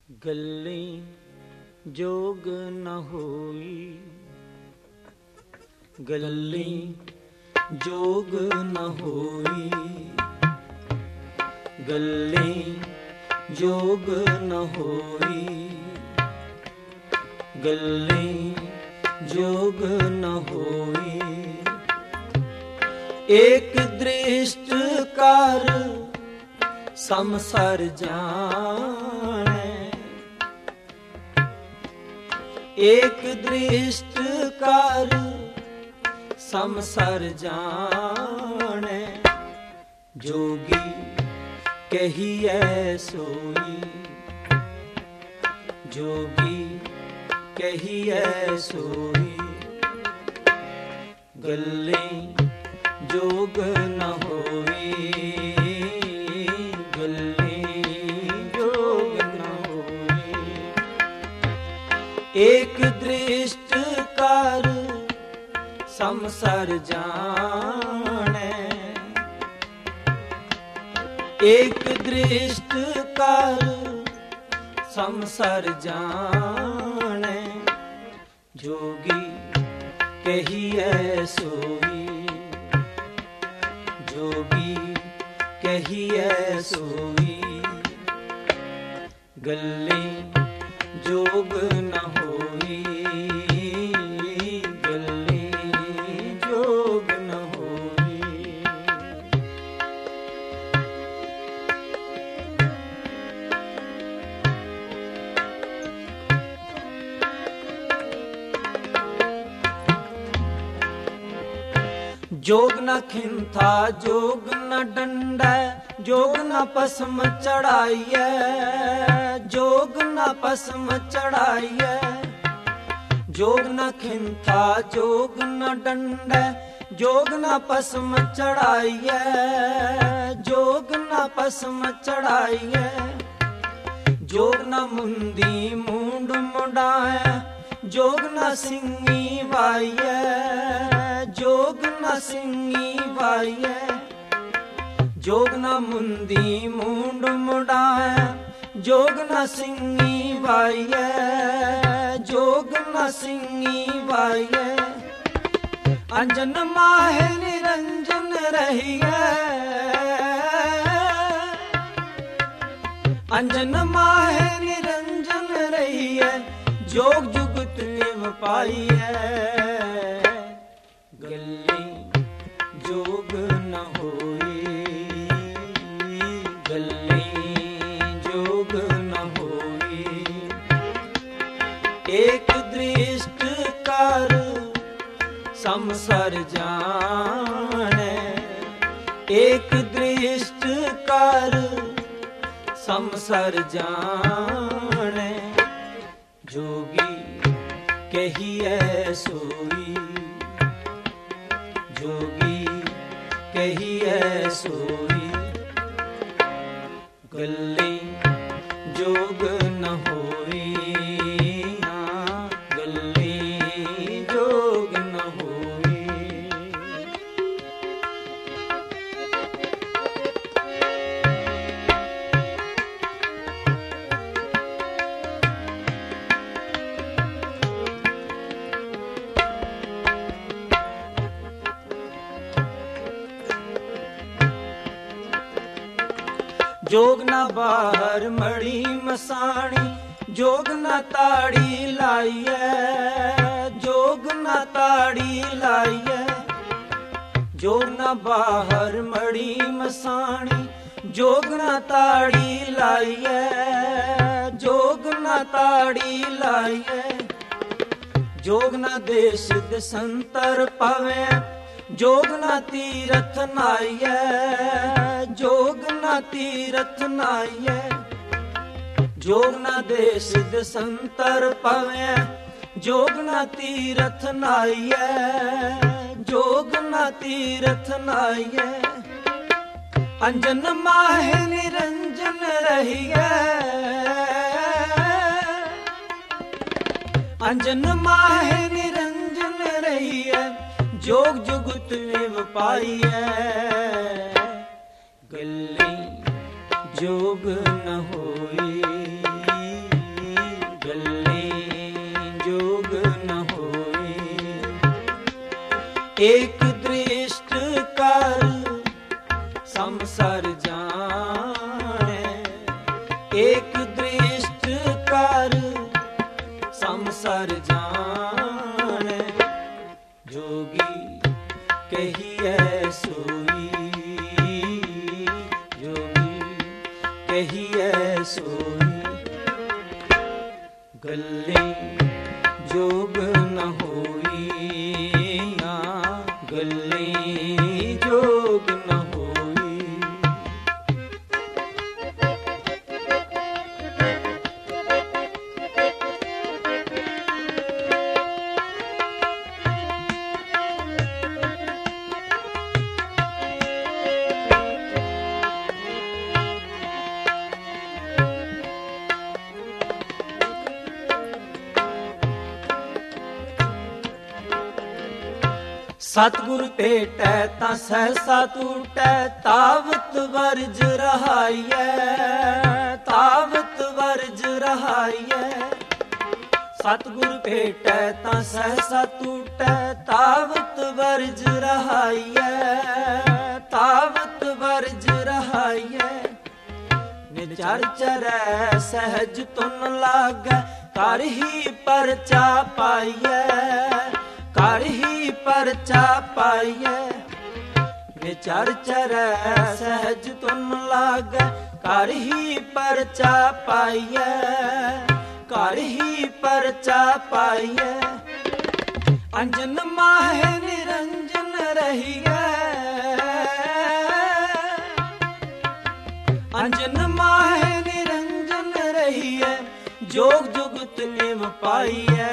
ਗੱਲੀ ਜੋਗ ਨ ਹੋਈ, ਗੱਲੀ ਜੋਗ ਨ ਹੋਈ, ਗੱਲੀ ਜੋਗ ਨ ਹੋਈ, ਗੱਲੀ ਜੋਗ ਨ ਹੋਈ। ਏਕ ਦ੍ਰਿਸ਼ਟ ਕਰ ਸੰਸਾਰ ਜਾਣੈ, ਏਕ ਦ੍ਰਿਸ਼ਟ ਕਰ ਸੰਸਾਰ ਜਾਣੈ। ਜੋਗੀ ਕਹੀਐ ਸੋਈ, ਜੋਗੀ ਕਹੀਐ ਸੋਈ, ਗੱਲੀ ਜੋਗ ਨ ਹੋਈ, ਗੱਲੀ ਜੋਗ ਨ ਹੋਈ। ਏਕ ਦ੍ਰਿਸ਼ਟ ਕਰ ਸੰਸਾਰ ਜਾਣੈ, ਏਕ ਦ੍ਰਿਸ਼ਟ ਕਰ ਸੰਸਾਰ ਜਾਣੈ। ਜੋਗੀ ਕਹੀਐ ਸੋਈ, ਜੋਗੀ ਕਹੀਐ ਸੋਈ, ਗੱਲੀ ਜੋਗ ਨ ਹੋਈ, ਗੱਲੀ ਜੋਗ ਨ ਹੋਈ। ਜੋਗ ਨ ਖਿੰਥਾ ਜੋਗ ਨ ਡੰਡਾ, ਜੋਗ ਨ ਪਸਮ ਚੜਾਈਐ, ਜੋਗ ਨ ਪਸਮ ਚੜਾਈਐ। ਜੋਗ ਨ ਖਿੰਥਾ ਜੋਗ ਨ ਡੰਡਾ, ਜੋਗ ਨ ਪਸਮ ਚੜਾਈਐ, ਜੋਗ ਨ ਪਸਮ ਚੜਾਈਐ। ਜੋਗ ਨ ਮੁੰਦੀ ਮੂੰਡ ਮੁੰਡਾਇ, ਜੋਗ ਨ ਸਿੰਘੀ ਵਾਈਐ, ਜੋਗ ਨ ਸਿੰਘੀ ਵਾਈਐ। ਜੋਗ ਨ ਮੁੰਦੀ ਮੂੰਡ ਮੁੰਡਾਇ, ਜੋਗ ਨ ਸਿੰਘੀ ਵਾਈਐ, ਜੋਗ ਨ ਸਿੰਘੀ ਵਾਈਐ। ਅੰਜਨ ਮਾਹੇ ਨਿਰੰਜਨ ਰਹੀਐ, ਅੰਜਨ ਮਾਹੇ ਨਿਰੰਜਨ ਰਹੀਐ। ਜੋਗ ਜੁਗਤ ਨਿਵ ਪਾਈਐ, ਗੱਲੀ ਜੋਗ ਨ ਹੋਈ, ਗੱਲੀ ਜੋਗ ਨ ਹੋਈ। ਏਕ ਦ੍ਰਿਸ਼ਟ ਕਰ ਸੰਸਾਰ ਜਾਣੈ, ਏਕ ਦ੍ਰਿਸ਼ਟ ਕਰ ਸੰਸਾਰ ਜਾਣੈ। ਜੋਗੀ ਕਹੀਐ ਸੋਈ, ਜੋਗੀ ਕਹੀਐ ਸੋਈ, ਗੱਲੀ ਜੋਗ ਨ ਹੋਈ, ਗੱਲੀ ਜੋਗ ਨ ਹੋਈ। ਜੋਗ ਨ ਬਾਹਰ ਮੜੀ ਮਸਾਣੀ, ਜੋਗ ਨ ਤਾੜੀ ਲਾਈਐ, ਜੋਗ ਨ ਤਾੜੀ ਲਾਈਐ। ਜੋਗ ਨ ਬਾਹਰ ਮੜੀ ਮਸਾਣੀ, ਜੋਗ ਨ ਤਾੜੀ ਲਾਈਐ, ਜੋਗ ਨ ਤਾੜੀ ਲਾਈਐ। ਜੋਗ ਨ ਦੇਸ ਦਸੰਤਰ ਪਵੈ, ਜੋਗ ਨ ਤੀਰਥ ਨਾਈਐ, ਜੋਗ ਨ ਤੀਰਥ ਨਾਈਐ। ਜੋਗ ਨ ਦੇਸ ਦਸੰਤਰ ਪਵੈ, ਜੋਗ ਨ ਤੀਰਥ ਨਾਈਐ, ਜੋਗ ਨ ਤੀਰਥ ਨਾਈਐ। ਅੰਜਨ ਮਾਹੇ ਨਿਰੰਜਨ ਰਹੀਐ, ਅੰਜਨ ਮਾਹੇ ਨਿਰੰਜਨ ਰਹੀਐ। ਜੋਗ ਜੁਗਤ ਨਿਵ ਪਾਈਐ, ਗੱਲੀ ਜੋਗ ਨ ਹੋਈ, एक दृष्ट कर संसार जाने, एक दृष्ट कर संसार जाने। जोगी कहिए सोई, जोगी कहिए सोई। गल्ले जोग न होई, गल्ले जोग न होई। सतगुर भेटै तां सहसा टूटै, तावत वर्ज रहाइयै, तावत वर्ज रहाइयै। सतगुर भेटै तां सहसा टूटै, तावत वर्ज रहाइयै, तावत वर्ज रहाइयै। निचर चरै सहज तुन लागै, कर ही परचा पाइयै, कर ही परचा पाइयै। निचर चरै सहज तुन लागै, कर ही परचा पाइयै, कर ही परचा पाइयै। अंजन माहे निरंजन रहियै, अंजन माहे निरंजन रहियै। जोग जुगत निव पाइयै,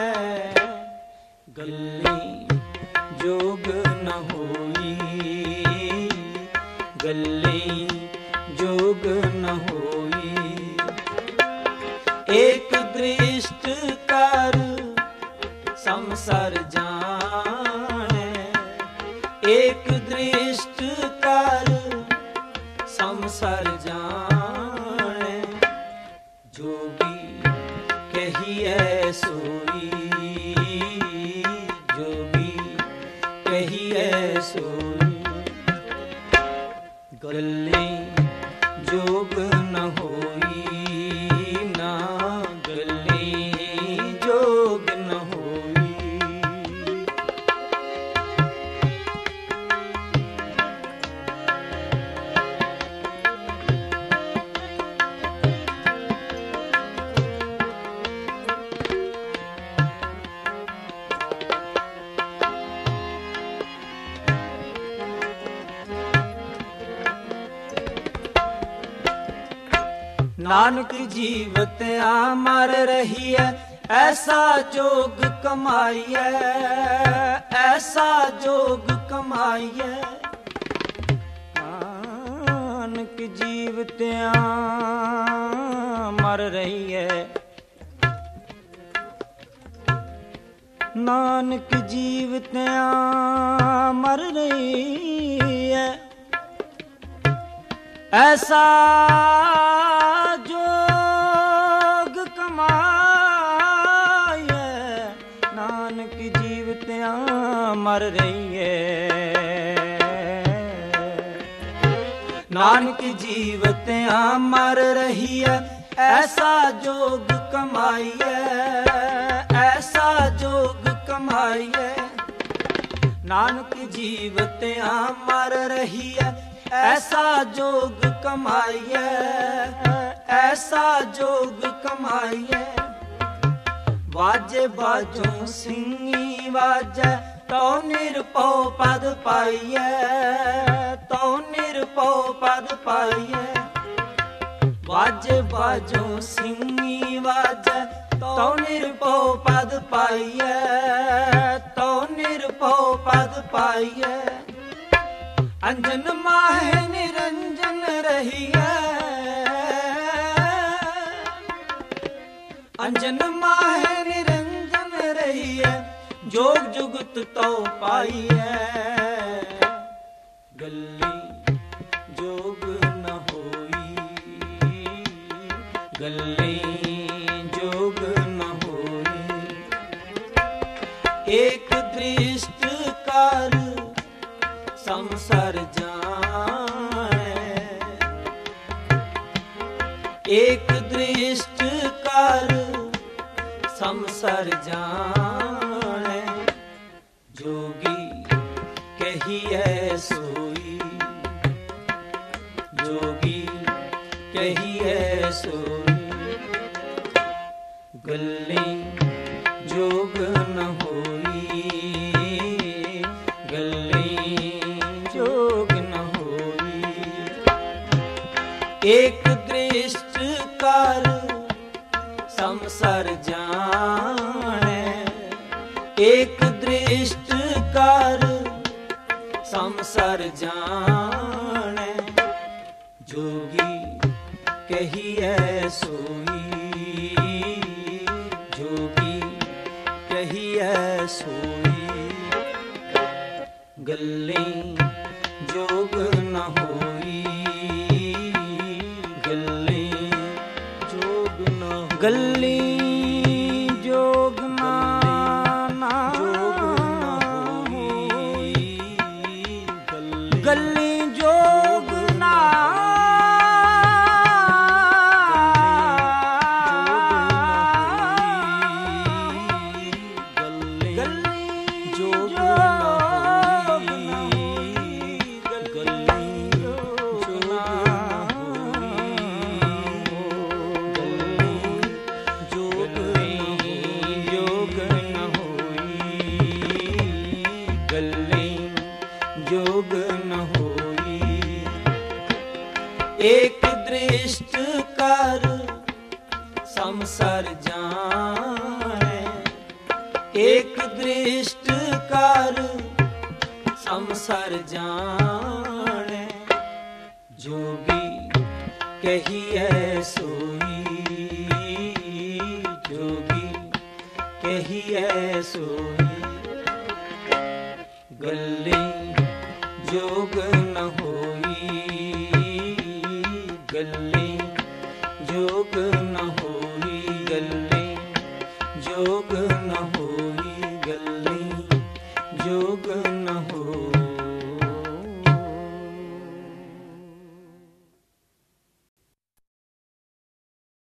गल्ले जोग न होई, गल्ले जोग न होई। एक दृष्ट कर संसार जाने, एक दृष्ट कर संसार जाने। जोगी कहिए सोई, जोगी कहिए सोई। गल्ले जोग न होई, ना गल्ले जोग न होई। नानक जीवत अमर रहिए, ऐसा जोग कमाइए, ऐसा जोग कमाइए। नानक जीवत अमर रहिए, नानक जीवत अमर रहिए। ऐसा जोग कमाइए, नानक जीवत अमर रहिए। नानक जीवत अमर रहिए, ऐसा जोग कमाइए, ऐसा जोग कमाइए। नानक जीवत अमर रहिए, ऐसा जोग कमाइए, ऐसा जोग कमाइए। वाजे बाजों सिंगी वाजै, तो निरपौ पद पाइए, तो निरपौ पद पाइए। वाजे बाजों सिंगी वाजै, तो निरपौ पद पाइए, तो निरपौ पद पाइए। अंजन माहे निरंजन रहियै, अंजन माहे निरंजन रहियै। जोग जुगत तो पाइयै, गल्ले जोग न होई, गल्ले जोग न होई। एक दृष्ट का ਕਾਰ ਸੰਸਰ ਜਾਣੈ। ਏਕ ਦ੍ਰਿਸ਼ਟ ਕਰ ਸੰਸਰ ਜਾਣੈ। ਜੋਗੀ ਕਹੀਐ ਸੋਈ, ਜੋਗੀ ਕਹੀਐ ਸੋਈ। ਗੱਲੇ ਜੋਗ ਨ ਹੋਈ, ਗੱਲੇ ਜੋਗ ਨ ਹੋਈ। ਏਕ ਦ੍ਰਿਸ਼ਟ ਕਰ ਸੰਸਰ ਜਾਣੈ। ਏਕ ਦ੍ਰਿਸ਼ਟ ਕਰ ਸੰਸਰ ਜਾਣੈ। ਜੋਗੀ ਕਹੀਐ ਸੋਈ, ਜੋਗੀ ਕਹੀਐ ਸੋਈ। ਗੱਲੇ ਜੋਗ ਨ ਹੋਈ, ਗੱਲੇ ਜੋਗ ਨ ਹੋਈ। ਗੱਲੇ ਜੋਗ ਨਾ ਗੱਲੇ ਜੋਗ ਨਾ ਜੋਗ ਨ ਹੋਈ। ਏਕ ਦ੍ਰਿਸ਼ਟ ਕਰ ਸੰਸਰ ਜਾਣੈ। ਏਕ ਦ੍ਰਿਸ਼ਟ ਕਰ ਸੰਸਰ ਜਾਣੈ। ਜੋਗੀ ਕਹੀਐ ਸੋਈ, ਜੋਗੀ ਕਹੀਐ ਸੋਈ। ਗੱਲੇ ਜੋਗ ਨ ਹੋਈ, ਗੱਲੇ ਜੋਗ ਨ ਹੋਈ। ਗੱਲੇ ਜੋਗ ਨ ਹੋਈ, ਗੱਲੇ ਜੋਗ ਨ ਹੋਈ।